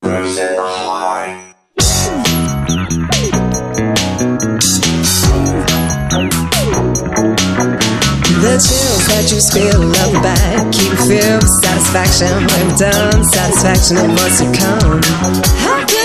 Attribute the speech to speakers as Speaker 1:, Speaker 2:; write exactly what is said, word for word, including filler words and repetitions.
Speaker 1: Losing my mind.
Speaker 2: The chills that you spill up the back, keep you feel satisfaction when you're done. Satisfaction that must have come. How